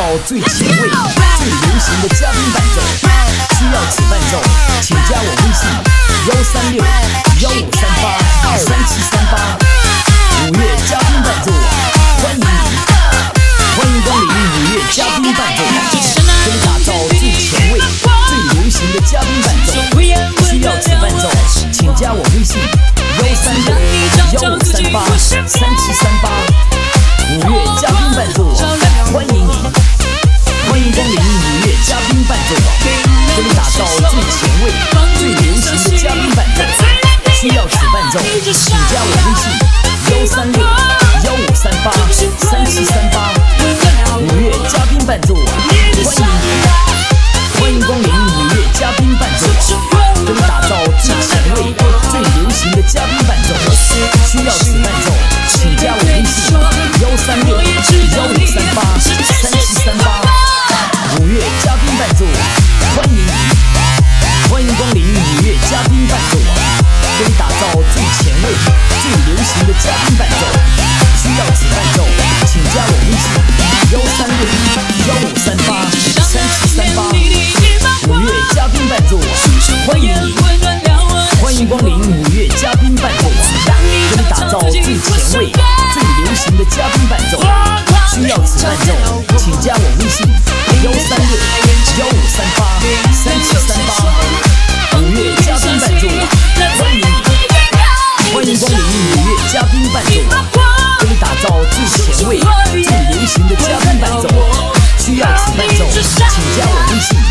最前卫、最流行的嘉宾伴奏，需要此伴奏，请加我微信136-1538-3738。5月嘉宾伴奏，欢迎你，欢迎光临5月嘉宾伴奏，给你打造最前卫、最流行的嘉宾伴奏，需要此伴奏，请加我微信136-1538-3738。5月嘉宾伴奏，欢迎你，欢迎光临5月嘉宾伴奏，给你打造最前卫、最流行的嘉宾伴奏，需要此伴奏，请加我微信136-1538-3738。5月嘉宾伴奏，欢迎你，欢迎光临5月嘉宾伴奏，给你打造最前卫、最流行的嘉宾伴奏，需要此伴奏，请加我微信136-1538-3738。5月嘉宾伴奏，欢迎你，欢迎光临5月嘉宾伴奏，给你打造最前卫、最流行的嘉宾伴奏，需要此伴奏，请加我微信136-1538-3738。5月嘉宾伴奏，欢迎你，欢迎光临5月嘉宾伴奏，给你打造最前卫、最流行的嘉宾伴奏，需要此伴奏，请加我微信136-1538-3738。5月嘉宾伴奏，欢迎你，欢迎光临5月嘉宾伴奏，给你打造最前卫、最流行的嘉宾伴奏，需要此伴奏，请加我微信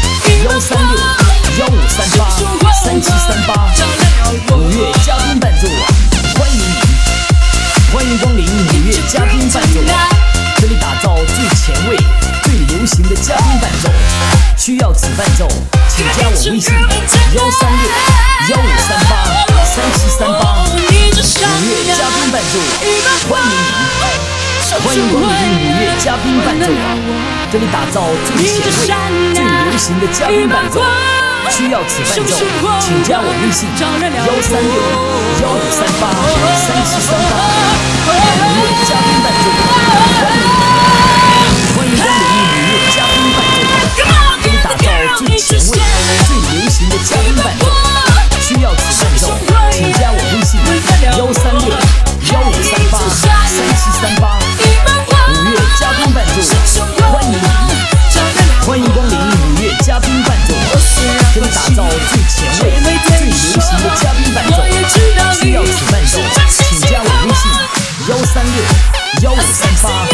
136-1538-3738。5月嘉宾伴奏，欢迎你，欢迎光临5月嘉宾伴奏，给你打造最前卫、最流行的嘉宾伴奏，需要此伴奏，请加我微信136-1538-3738。5月嘉宾伴奏，欢迎你，欢迎光临5月嘉宾伴奏，给你打造最前卫、最流行的嘉宾伴奏，需要此伴奏，请加我微信136-1538-3738。5月嘉宾伴奏，欢迎你，欢迎光临5月嘉宾伴奏，给你打造最前卫、最流行的嘉宾伴奏，需要此伴奏，请加我微信136-1538-3738。5月嘉宾伴奏，欢迎你，欢迎光临5月嘉宾伴奏，给你打造最前卫、最流行的嘉宾伴奏，需要此伴奏，请加我微信136-1538-3738。